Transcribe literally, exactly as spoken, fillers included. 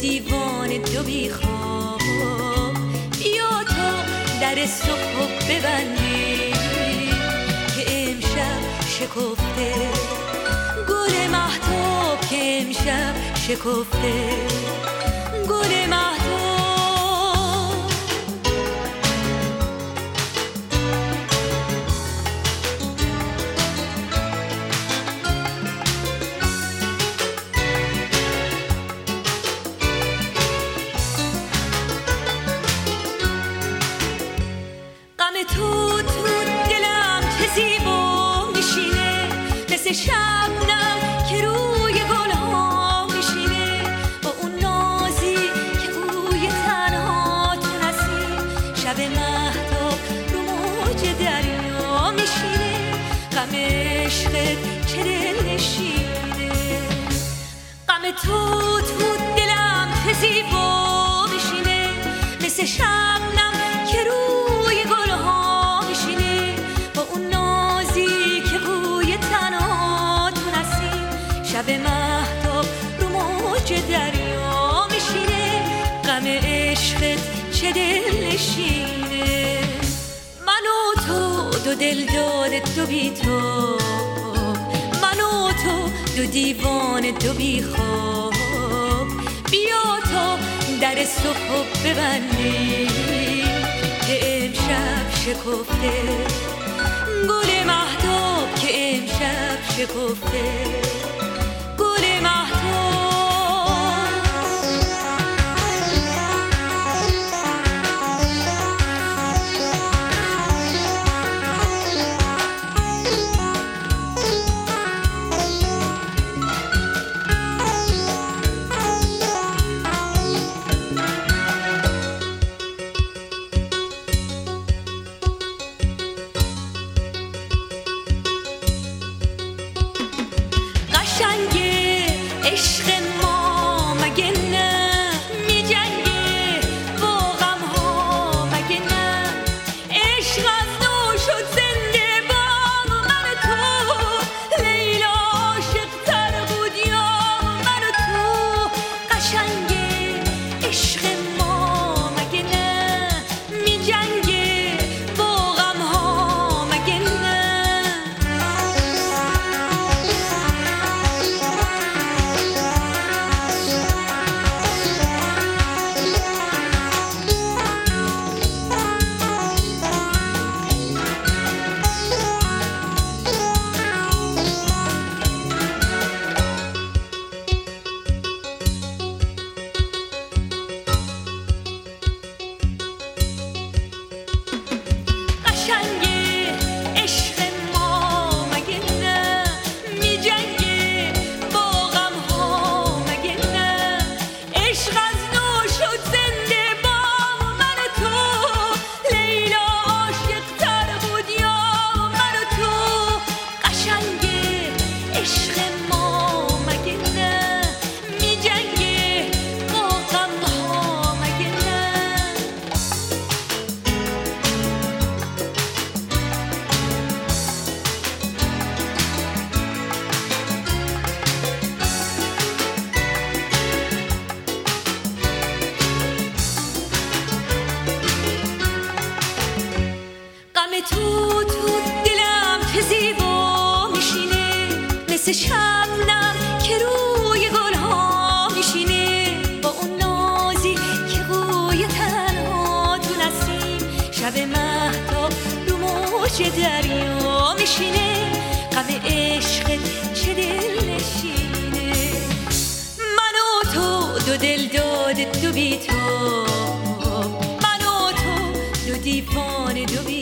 دیوان دو بیخواب، بیا تا در صبح ببندی که امشب شکفته، گل مهتاب که امشب شکفته، گل مهتاب. تو تو دلم چه زیبا میشینه، مثل شبنم که روی گلها میشینه، با اون نازی که بوی تنها تو نسیم، شب مهتاب رو موج دریا میشینه، غم عشقت چه دلنشینه. غم تو تو دلم چه زیبا میشینه، مثل شبنم که روی گلها میشینه، با اون نازی که بوی تنها تو نسیم، شب مهتاب رو موج دریا میشینه، غم عشقت چه دلنشینه. من و تو دو دل داده دو بی تو، من و تو دو دیوان دو بی خواب، بیا تا در صبح ببندی که امشب شکفته، گل مهتاب که امشب شکفته، گل مهتاب. عشق ما مگه نه میجنگه با غم ها، مگه نه عشق از نو شد زنده با من و تو، لیلا عاشق تر بود یا من و تو. قشنگه عشق ما مگه نه میجنگه با غم ها، مگه نه تو تو دلم چه زیبا میشینه، مثل شبنم که روی گلها میشینه، با اون نازی که بوی تنها تو نسیم، شب مهتاب رو موج دریا میشینه، غم عشقت چه دلنشینه. من و تو دو دل داده دو بی تو، من و تو دو دیوان دو بی